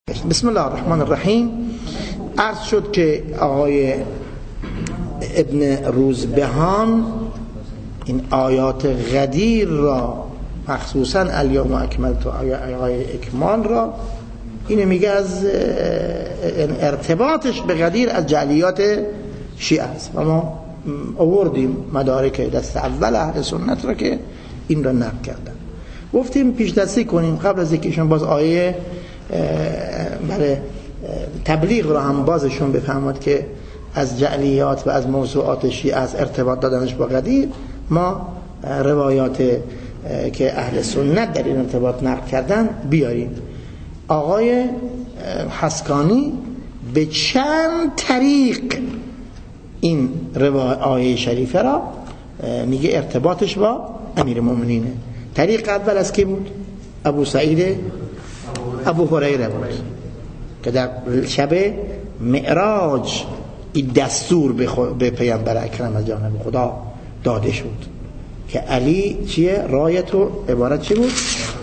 بسم الله الرحمن الرحیم. عرض شد که آقای ابن روزبهان این آیات غدیر را مخصوصا الیوم اکملت و آیه اکمال را اینو میگه از ارتباطش به غدیر از جعلیات شیعه است و ما آوردیم مدارک دست اول اهل سنت را که این را نقل کردن. گفتیم پیش دستی کنیم قبل از اینکه ایشون باز آیه برای تبلیغ را هم بازشون بفهمد که از جعلیات و از موضوعات شیعه از ارتباط دادنش با غدیر ما روایات که اهل سنت در این ارتباط نقل کردن بیاریم. آقای حسکانی به چند طریق این آیه شریفه را میگه ارتباطش با امیر المؤمنینه. طریق اول از کی بود؟ ابو هریره بود که در شب معراج این دستور به پیامبر اکرم از جانب خدا داده شد که علی چیه؟ رایتو عبارت چی بود؟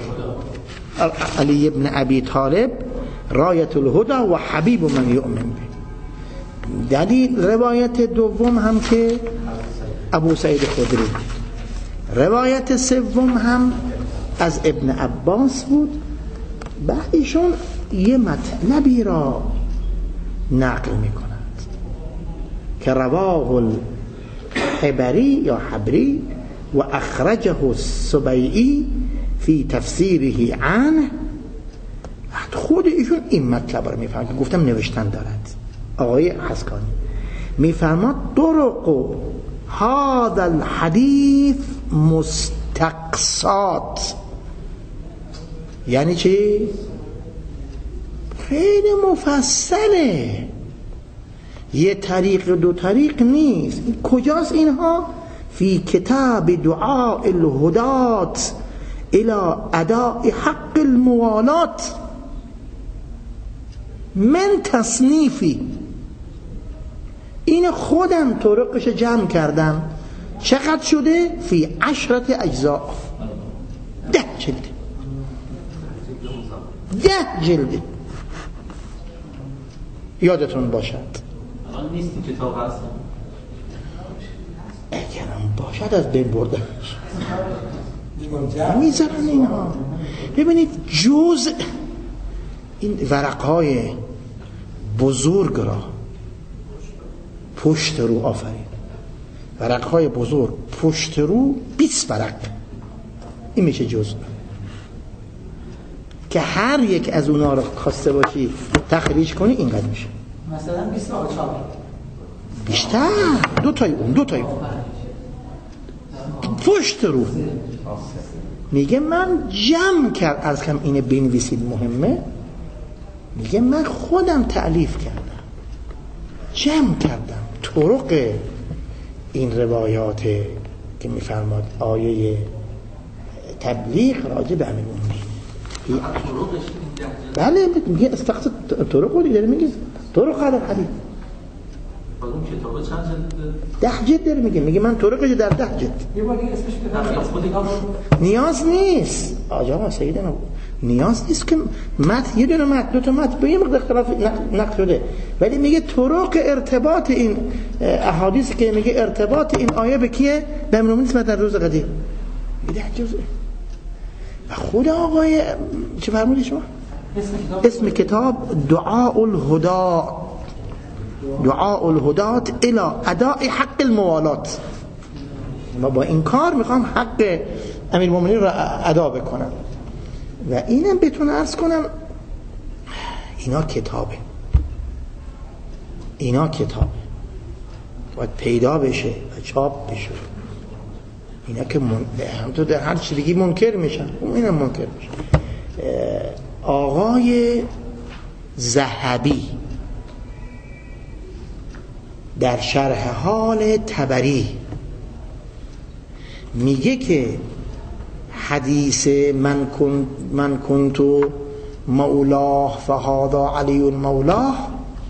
علی ابن ابی طالب رایت الهدى و حبیب من یؤمن به. دلیل روایت دوم هم که ابو سعید خدری، روایت سوم هم از ابن عباس بود. بعد ایشون یه مطلبی را نقل میکنند که رواه الحبری یا حبری و اخرجه السبیعی فی تفسیره عنه. خود ایشون این مطلب را میفهمد که گفتم نوشتن دارد. آقای حسکانی میفرماد طرق هذا الحدیث مستقصات. یعنی چی؟ خیلی مفصله، یه طریق دو طریق نیست. کجاست اینها؟ فی کتاب دعاء الهدات الى اداء حق الموالات من تصنیفی. این خودم طرقش جمع کردم. چقدر شده؟ فی 10 اجزاء، 10 جلد، 10 جلد. یادتون باشد الان نیست کتاب هست، اگرم باشد از بین بردنش میذارن اینها. ببینید جزء این ورقهای بزرگ را پشت رو آفرین، ورقهای بزرگ پشت رو 20 ورق، این میشه جزء که هر یک از اونا رو خواسته باشی تخریج کنی اینقدر میشه. مثلا 20 تا چاپ بیشتر، دو تای اون پشت رو. میگه من جمع کرد، از کم اینه بنویسید مهمه. میگه من خودم تألیف کردم، جمع کردم طرق این روایات که میفرماد آیه تبلیغ راجع به امیر المؤمنین. بله میگه استقصد طرق رو دیگه میگه طرق هذا الحديث. اون کتاب چند ده جلد؟ جلد داره. میگه من طرقش در 10 جلد. یه بار اسمش نیاز نیست آقا سیدنا، نیاز نیست که متن یه دونه متن دو تا متن به یه مقدار اختلاف نقل شده، ولی میگه طرق ارتباط این احادیث که میگه ارتباط این آیه به کیه؟ به امیر المؤمنین در روز قدیر. میگه 10 جزء. و خود آقای چه فرمودی شما؟ اسم کتاب دعاء الهدى، دعاء الهدات الى اداء حق الموالات. ما با این کار میخوام حق امیر المؤمنین را ادا بکنم. و اینم بتونم عرض کنم اینا کتابه باید پیدا بشه و چاپ بشه. اینا که تو در هر چی بگی منکر میشن، اینم منکر میشن. آقای ذهبی در شرح حال طبری میگه که حدیث من کنت مولاه فهذا علی مولاه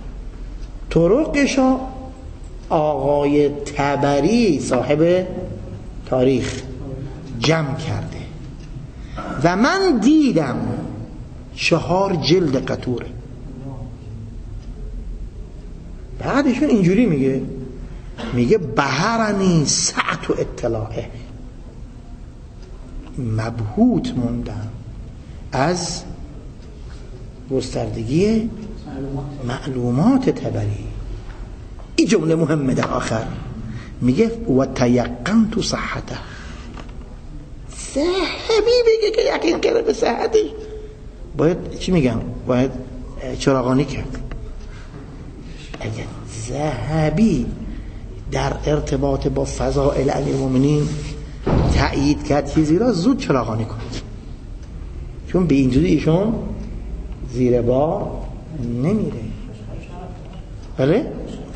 طرقشا آقای طبری صاحب تاریخ جمع کرده و من دیدم 4 جلد قطوره. بعدشون اینجوری میگه بهرنی سعت و اطلاعه، مبهوت موندم از گستردگی معلومات طبری. این جمله مهمه در آخر، میگه و تیقنت صحته. ذهبی بگه که یقین کرده به صحتش، باید چی میگم؟ باید چراغانی کرد. اگر ذهبی در ارتباط با فضائل امیرالمومنین تأیید کرد چیزی را، زود چراغانی کنید، چون به اینجوری ایشون زیر بار نمیره. بله؟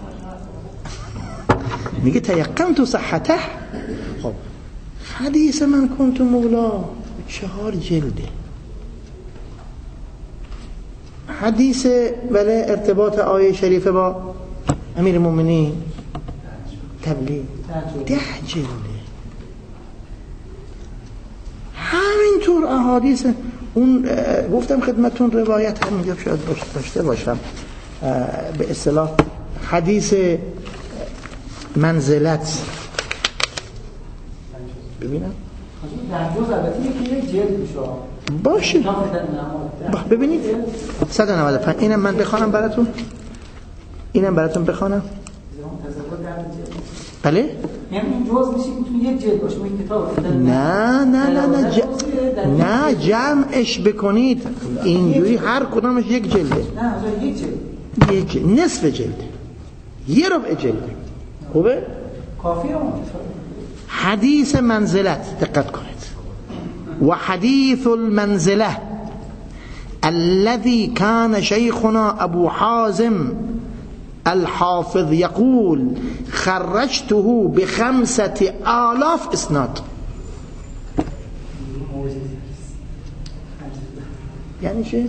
میگه تیقنت صحته. خب حدیث من کنت مولا 4 جلده. حدیث بله ارتباط آیه شریفه با امیر المؤمنین تبلیغ 10 جلده. همینطور احادیث اون گفتم خدمتون روایت هم میگم شاید داشته باشم، به اصطلاح حدیث منزلت. ببینم در جز البته یکی جلد میشه باشه. ببینید 195 اینم من بخوانم براتون، اینم براتون بخوانم. بله؟ یعنی این جز میشه که تو یک جلد باشه این کتاب؟ نه جمعش بکنید اینجوری هر کدامش یک جلده. نه یک جلد، نصف جلده، یه ربع جلده. خوبه؟ کافیه. حدیث منزلت دقت کنید. و حدیث المنزله الذي كان شيخنا ابو حازم الحافظ يقول خرجته ب5,000 اسناد. یعنی چه؟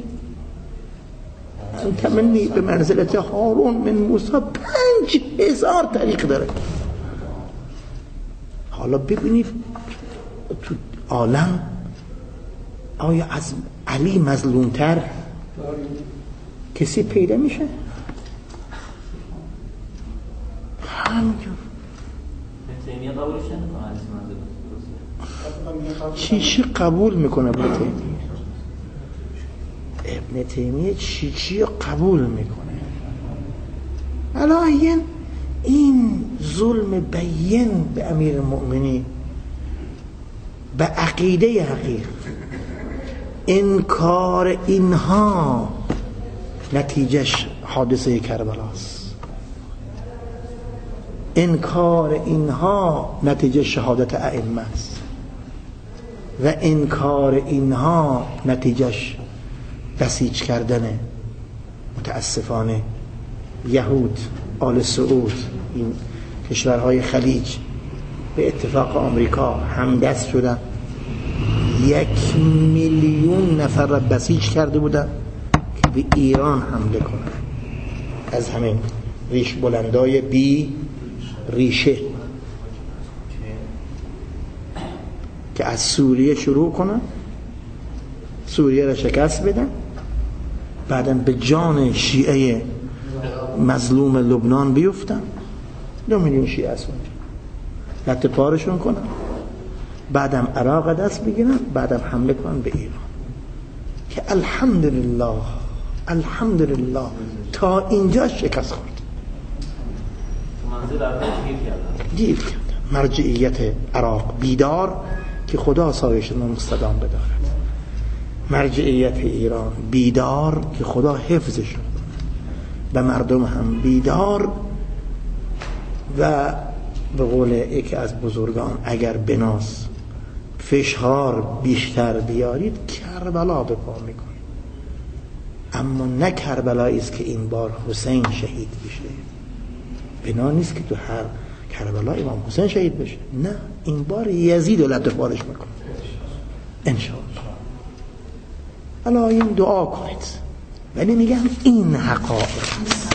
تمنی به منزلت هارون من موسی 5,000 طریق داره. حالا ببینید تو عالم آیا از علی مظلومتر کسی پیدا میشه؟ همینجور تیمیه قبولش نمیکنه. چی قبول میکنه ابن تیمیه؟ ابن تیمیه چی قبول میکنه؟ الان این ظلم بیین به امیر المؤمنین، به عقیده حقیق، انکار اینها نتیجهش حادثه کربلاست. انکار اینها نتیجه شهادت ائمه است و انکار اینها نتیجهش بسیج کردن متاسفانه یهود آل سعود، این کشورهای خلیج به اتفاق آمریکا همدست شدن، 1,000,000 نفر را بسیج کرده بودن که به ایران حمله کنن. از همین ریش بلندای بی ریشه که از سوریه شروع کنن، سوریه را شکست بدن، بعدم به جان شیعه مظلوم لبنان بیفتن، 2 میلیون شیعه از اونجا لطه پارشون کنن، بعدم عراق دست بگیرن، بعدم حمله کنن به ایران که الحمدلله تا اینجا شکست خورد. منزل اول گیر کردن. مرجعیت عراق بیدار که خدا سایش مستدام بدارد، مرجعیت ایران بیدار که خدا حفظش و مردم هم بیدار. و به قول یکی از بزرگان اگر بناس فشار بیشتر بیارید کربلا به پا میکنید، اما نه کربلایی است که این بار حسین شهید بشه. بنا نیست که تو هر کربلا امام حسین شهید بشه، نه، این بار یزید ولت پارش میکنه انشاءالله. الان این دعا کنید. ولی میگم این حقایق هست.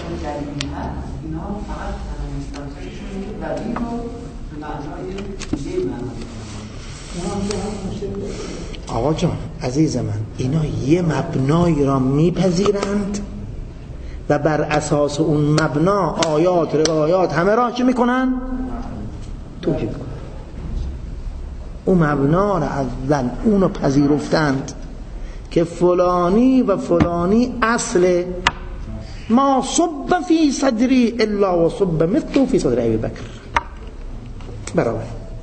آقا جان عزیز من، اینا یه مبنایی را میپذیرند و بر اساس اون مبنا آیات روایات همه را چه میکنن؟ توجیه میکنن. اون مبنا را اول اونو پذیرفتند که فلانی و فلانی اصل ما صب فی صدری الا و صب مثل فی صدر ابی بکر، برابر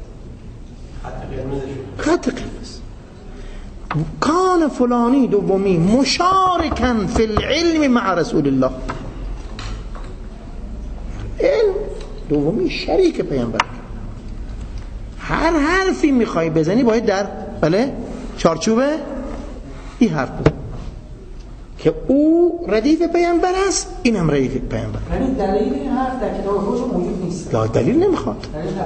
خط قرمز. کان فلانی دومی مشارکا فی العلم مع رسول الله، علم دومی شریک پیامبر. هر حرفی میخوای بزنی باید در چارچوبه این حرف بزن که او ردیف پیامبر است، این هم ردیف پیامبر. یعنی دلیل این حرف در کتاب خودش موجود نیست. لا دلیل نمیخواد.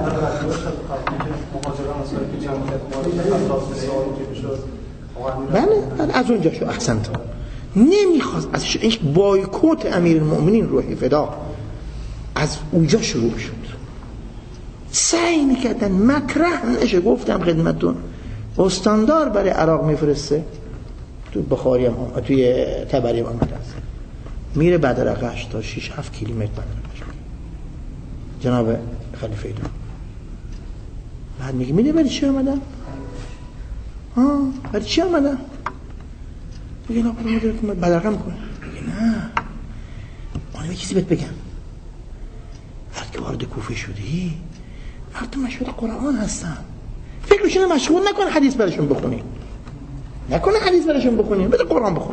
بله از اونجا شو احسنت. نمیخواست از این بایکوت امیرالمؤمنین روح فدا از اونجا شروع شد. سعی میکردن مکره نشه. گفتم خدمتتون استاندار برای عراق میفرسته، تو بخاری هم توی تبری هم آمده است، میره بدرقش تا 6-7 کیلومتر بدرقش جناب خلیفه ایدان. بعد میگه میده برای چی آمدن؟ برای چی آمدن؟ میگه نه برای مدرکم بدرقه میکنه. میگه نه اون چیزی بهت بگم، وقتی که وارد کوفه شدی مردم مشغول قرآن هستن، فکرشون مشغول نکن حدیث براشون بخونی، نکنه حدیث براشون بخونی، بده قرآن بخون.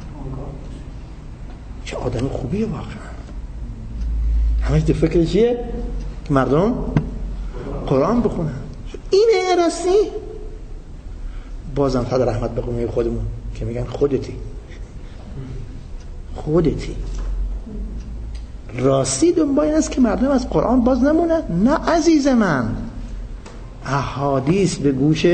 چه آدم خوبیه واقعا. همش تو فکر چیه؟ که مردم قرآن بخونن. اینه راستی. بازم صد رحمت بخونیم خودمون که میگن خودتی راستی دنبال این است که مردم از قرآن باز نمونن. نه عزیز من، احادیث به گوش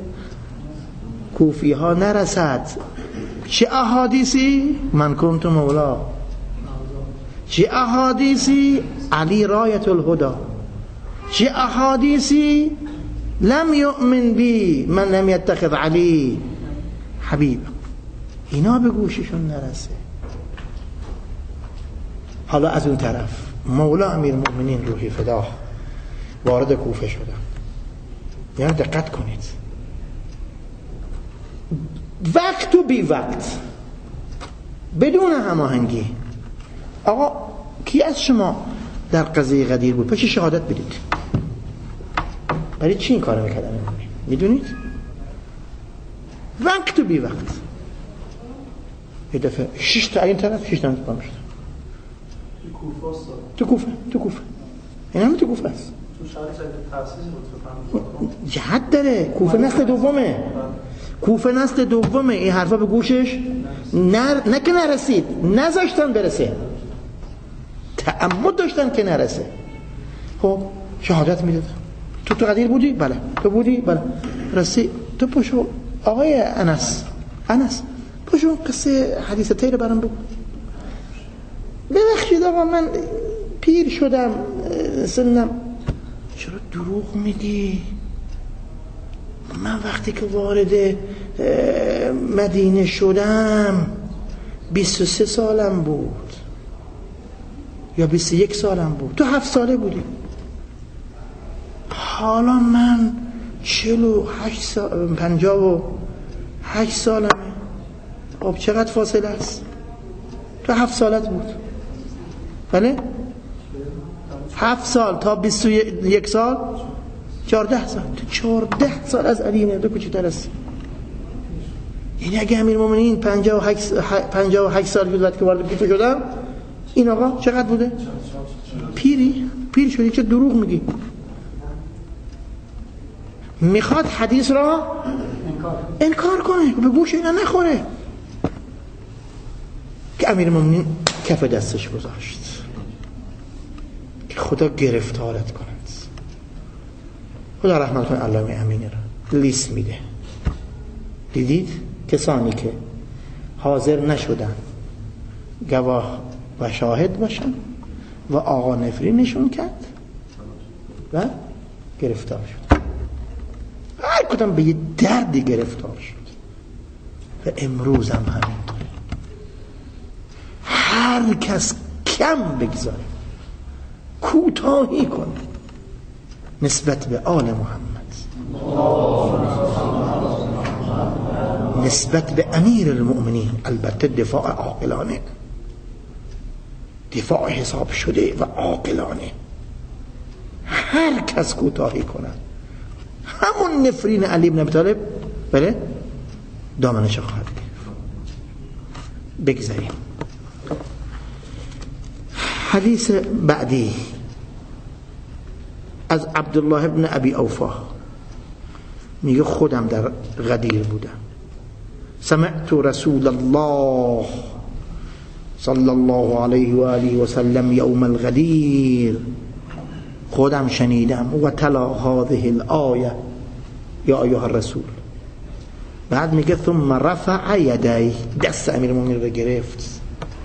کوفی ها نرسد. چه احادیثی؟ من کنت مولا. چه احادیثی؟ علی رایت الهدا. چه احادیثی؟ لم یؤمن بی من لم یتخذ علی حبیب. اینا به گوششون نرسه. حالا از اون طرف مولا امیرالمؤمنین روحی فدا وارد کوفه شدن. یعنی دقت کنید، وقت و بی وقت بدون هماهنگی. آقا کی از شما در قضیه غدیر بود؟ پس شهادت بدید. برای چی این کارو میکردن؟ میدونید؟ وقت و بی وقت. یه دفعه 6 تا این طرف 6 تا این طرف شد. تو کوفه این هم تو کوفه است. تو شهر تأسیس بود. جهت داره. کوفه نسل دومه. این حرفا به گوشش نه که نرسید، نذاشتن برسه، تعمد داشتن که نرسه. خب شهادت میداد. تو قدیر بودی؟ بله. تو بودی؟ بله. رسی تو پشو آقای انس پشو قصه حدیث تیر برام بگو. ببخشید آقا من پیر شدم، سنم. چرا دروغ میگی؟ من وقتی که وارد مدینه شدم 23 سالم بود یا 21 سالم بود، تو 7 ساله بودی. حالا من 58 سالمه. خب چقدر فاصله است؟ تو 7 سالت بود. بله؟ 7 سال تا 21 سال 14 سال. تو 14 سال از علی مرده کوچیک‌تر هستی. یعنی اگه امیرالمومنین 58 سال بود که وارد کوفه شدم، این آقا چقدر بوده؟ پیر شدی. چه دروغ میگی؟ میخواد حدیث را انکار کنه، به گوش اینا نخوره. که امیرالمومنین کف دستش گذاشت که خدا گرفتارت کند. خدا رحمت کنه علامه امینی را لیست میده. دیدید کسانی که حاضر نشدن گواه و شاهد باشن و آقا نفرینشون کرد و گرفتار شد. هر کدام به یه دردی گرفتار شد. و امروز هم همینطوره. هر کس کم بگذاره، کوتاهی کنه نسبت به آل محمد، نسبت به امیر المؤمنین، البته دفاع عاقلانه، دفاع حساب شده و عاقلانه، هر کس کوتاهی کنه همون نفرین علی بن ابی طالب بله دامنش خواهد گرفت. بگذاریم حدیث بعدی از عبدالله ابن ابی اوفا میگه خودم در غدیر بودم، سمعت رسول الله صلی الله علیه و آله و سلم یوم الغدیر، خودم شنیدم و تلا هذه الآیه یا ایها الرسول. بعد میگه ثم رفع یدی، دست امیرالمومنین رو گرفت،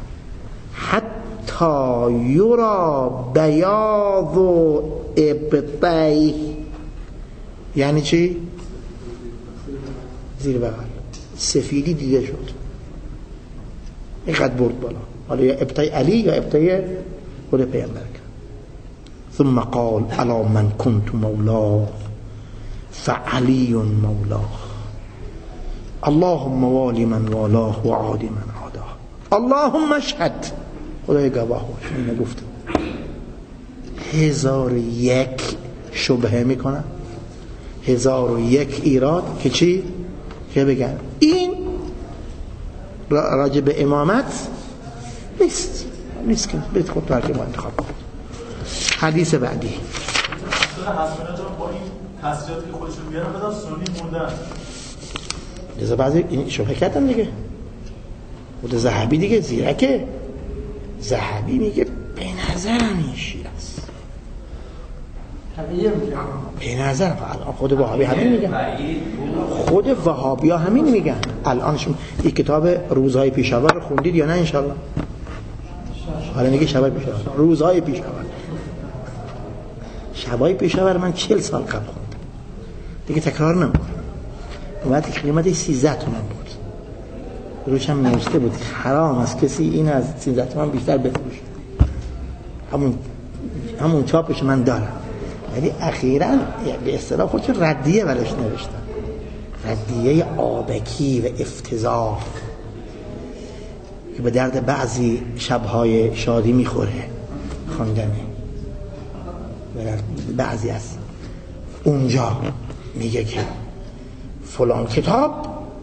حتی یرا بیاض ابطی، یعنی چی؟ زیر بغل سفیدی دیده شد، اینقدر برد بالا، حالا یا ابطی علی یا ابطی خود پیامبر. ثم قال الا من كنت مولاه فعلی مولاه، اللهم والی من والاه و عادی من عاداه، اللهم اشهد، خدای گواه باش. اینو گفتم 1001 شبهه میکنن، 1001 ایراد که چی؟ که بگن این راجع به امامت نیست که برید خود ترک ما انتخاب کنید. حدیث بعدی با این تصریحاتی که خودشون میگن بدن سنی موندن، جزا بعضی این شبه کردن دیگه. خود ذهبی دیگه زیرکه، ذهبی میگه به نظرم این شیعه است، به نظرم. خود وهابی همین میگن، خود وهابی ها همین میگن. الان شما این کتاب روزهای پیشاور رو خوندید یا نه؟ انشالله. حالا میگه شبای پیشاور، روزهای پیشاور، شبای پیشاور من 40 سال قبل خوندم دیگه، تکرار نمیکنم. اومد که قیمتش 13 تومن بود، روش هم نوشته بود حرام است کسی این از 13 تومن بیشتر بفروشه. همون چاپش من دارم، ولی اخیراً به اصطلاح خودش ردیه براش نوشتم، ردیه آبکی و افتضاح که به درد بعضی شبهای شادی میخوره خواندنه. بعضی از اونجا میگه که فلان کتاب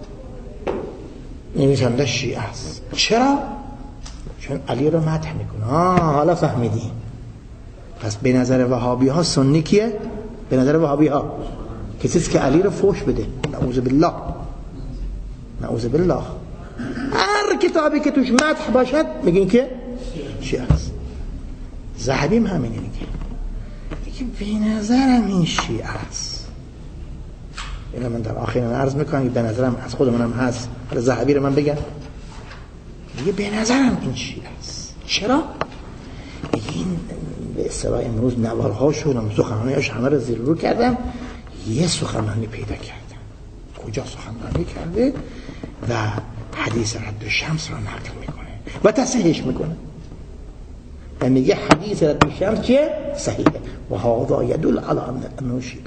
نویسنده شیعه است. چرا؟ چون علی رو مدح میکنه. حالا فهمیدیم. پس به نظر وهابی ها سنی کیه؟ به نظر وهابی ها کسیست که علی رو فوش بده. نعوذ بالله، نعوذ بالله. هر کتابی که توش مدح باشد میگین که شیعه است. ذهبی هم همینه میگه به نظرم این شیعه است. اینو من در آخرین عرض میکنم که به نظرم از خودمونم هست، حالا ذهبی رو من بگم میگه به نظرم این شیعه است. چرا؟ این به اصطلاح امروز نوارها شدم، سخنرانیاش همه رو زیر رو کردم، یه سخنرانی پیدا کردم کجا سخنرانی کرده و حدیث رد شمس رو نقل میکنه و تصحیحش میکنه و میگه حدیث رد شمس چیه؟ صحیحه و هذا يدل على انه شیعه.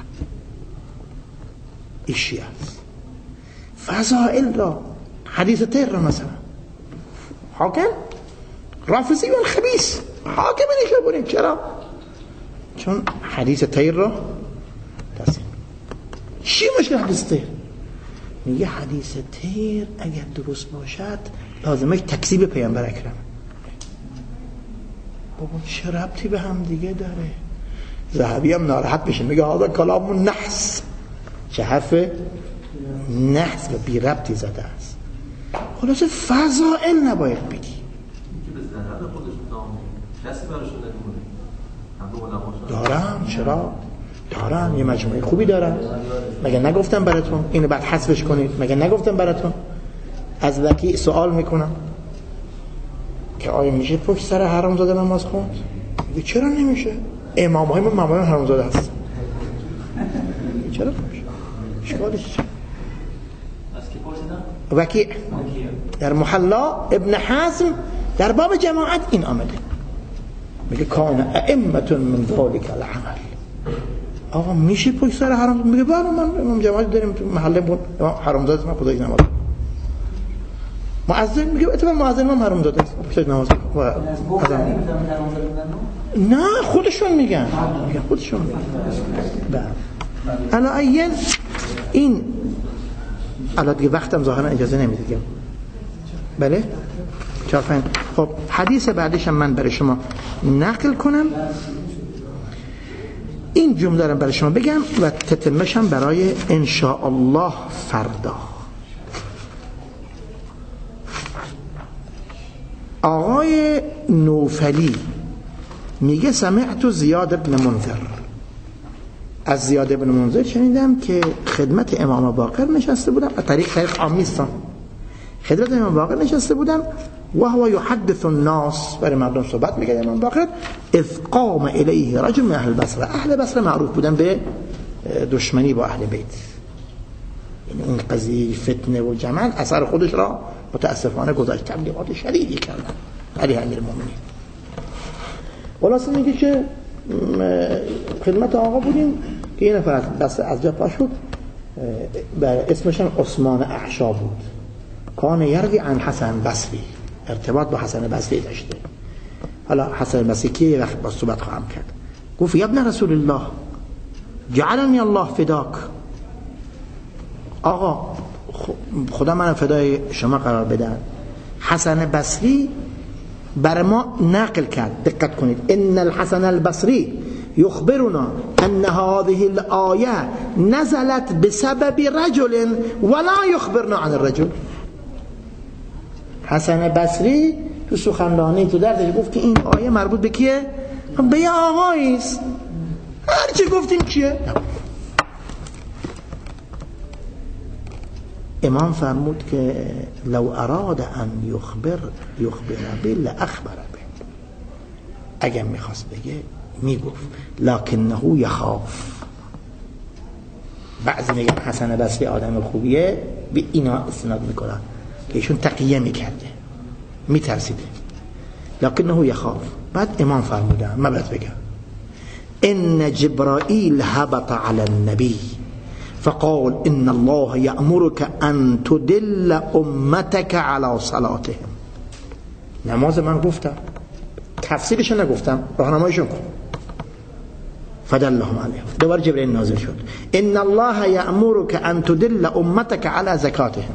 این شیعه است. فضائل را، حدیث تیر را مثلا حاکم رافضی و الخبیث حاکم نشه برین. چرا؟ چون حدیث تیر را تصحیح. چی مشکل حدیث تیر؟ میگه حدیث تیر اگر درست باشد لازمش تکذیب پیامبر اکرم. بابا چه ربطی به هم دیگه داره؟ ذهبی هم ناراحت میشه میگه هذا کلام نحس، چه حرف نحس و بی ربطی زده است. خلاصه فضائل نباید بگی. دارم. چرا؟ دارم. یه مجموعه خوبی دارم. مگه نگفتم براتون اینو بعد حذفش کنید؟ مگه نگفتم براتون؟ از وکی سوال میکنم که آیا میشه پشت سر حرامزاده نماز خوند؟ میگه چرا نمیشه؟ امام‌های ما معمولا حرامزاده هست. چرا نمیشه؟ اشکالش چیه؟ وکی در محلا ابن حزم در باب جماعت این آمده، میگه کان ائمة من ذلك العمل. آقا میشه پشت سر حرام؟ میگه بله من جماعت داریم تو محله بود حرامزاده من خدای نماز مؤذن میگه اتفاقا مؤذن ما حرامزاده است پشت نماز نه خودشون میگن خودشون میگن. الا این این الان دیگه وقتم ظاهرا اجازه نمیده دیگه. بله چافن. خب حدیث بعدش هم من برای شما نقل کنم، این جمله رو برای شما بگم و تتمشم برای ان شاء الله فردا. آقای نوفلی میگه سمعت زیاد بن منذر، از زیاد بن منذر شنیدم که خدمت امام باقر نشسته بودم، طریق آمیستان خدمت امام باقر نشسته بودم و هو یحدث الناس، برای مردم صحبت میگه امام باقر، اذ قام الیه رجل من اهل بصره. اهل بصره معروف بودن به دشمنی با اهل بیت، این قضیه فتنه و جمل اثر خودش را متاسفانه گذاشت، تبلیغات شدیدی کردن علیه امیرالمومنین. خلاصه میگه که خدمت آقا بودیم که یه نفر دست از جا پا شد، اسمش هم عثمان اعشا بود، کان یروی عن حسن بصری، ارتباط با حسن بصری داشته. حالا حسن بصری که یه وقت با صحبت خواهم کرد، گفت یا ابن رسول الله جعلنی الله فداک، آقا خدا من فدای شما قرار بدن. حسن بصری بر ما نقل کرد، دقت کنید، ان الحسن البصری یخبرنا ان هذه الآیه نزلت بسبب رجل ولا یخبرنا عن الرجل. حسن بصری تو سخنرانی تو دردش گفت که این آیه مربوط به کیه؟ به یه آقایی است، هر چی گفتیم چیه؟ امام فرمود که لو اراد ان یخبر به لاخبر به، اگر میخواست بگه میگفت، لکنه یخاف. بعضی میگن حسن بصری آدم خوبیه، به اینا استناد میکنن که ایشون تقیه میکرده، میترسیده، لکنه یخاف. بعد امام فرمودن، من باید بگم، ان جبرائیل هبط علی النبی فقال ان الله یأمرک ان تدل امتک علی صلاتهم. نماز من گفتم، تفسیرش نگفتم، راهنماییشون کن. فدلهم علیه. دوباره جبرئیل نازل شد، ان الله یأمرک ان تدل امتک علی زکاتهم.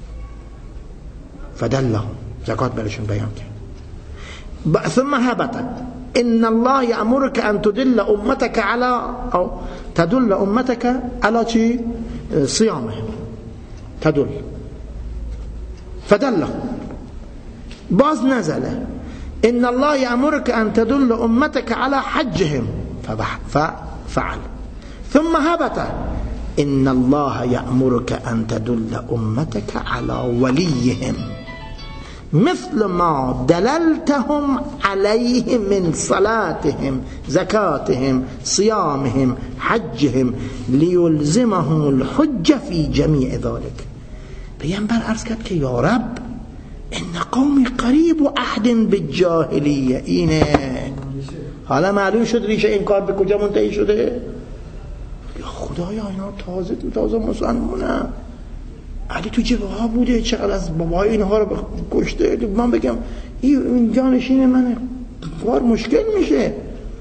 فدلهم، زکات برشون بیان کرد. ثم هبط ان الله یأمرک ان تدل امتک علی، او تدل امتک علی چی؟ صیامهم. تدل. فدلهم. باز نزله ان الله یأمرک ان تدل امتک علی حجهم ففعل. ثم هبط ان الله یأمرک ان تدل امتک علی ولیهم مثل ما دللتهم عليه من صلاتهم زكاتهم صيامهم حجهم ليلزمهم الحج في جميع ذلك. پیامبر عرض کرد که یا رب ان قومی قریب و عهد بالجاهلیه. اینه حالا معلوم شد ریشه این کار به کجا منتهی شده. یا خدایا اینا تازه مسلمونه، علی تو جبهه ها بوده، چقدر از بابای اینها رو کشته. من بگم این جانشین منه، کار مشکل میشه.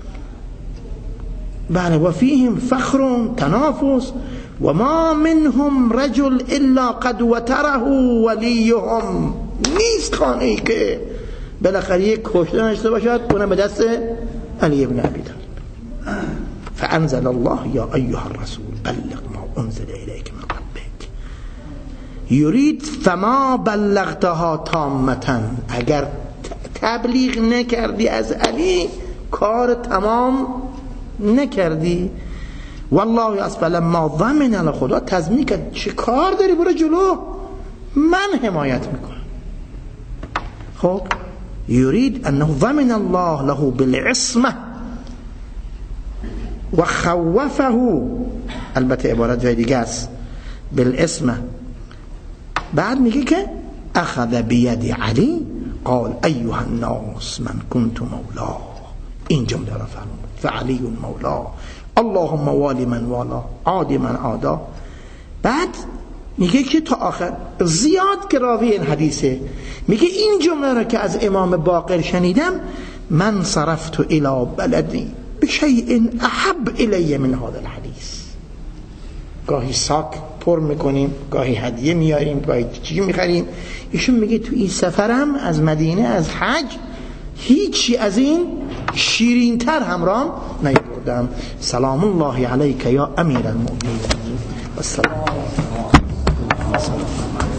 بله و فیهم فخر تنافس و ما منهم رجل الا قد وتره ولیهم. نیست خانه‌ای که بالاخره یک کشته نشته باشد اونم به دست علی ابن ابی طالب. فانزل الله یا ایها الرسول بلغ ما انزل الیک من ربک یرید فما بلغتها تامتا. اگر تبلیغ نکردی از علی کار تمام نکردی. والله اسفل ما ضمن علی، خدا تضمین کرد چه کار داری برو جلو، من حمایت میکنم. خب یرید انه ضمن الله له بالعصمه و خوفه، البته عبارت جای دیگه است، بالعصمه. بعد میگه که اخذ بید علی قال ایها الناس من كنت مولا، این جمله را فرمود، فعلی مولا، اللهم والی من والا، عادی من عادا. بعد میگه که تا آخر زیاد که راوی این حدیثه، میگه این جمله را که از امام باقر شنیدم، من صرفت الى بلدی بشیء احب الی من هذا الحدیث. گاهی ساک پر میکنیم، گاهی هدیه میاریم، گاهی چیزی میخریم. ایشون میگه تو این سفرم از مدینه، از حج، هیچی از این شیرین تر همراهم نیاوردم. سلام الله علیک یا امیر المؤمنین و سلام.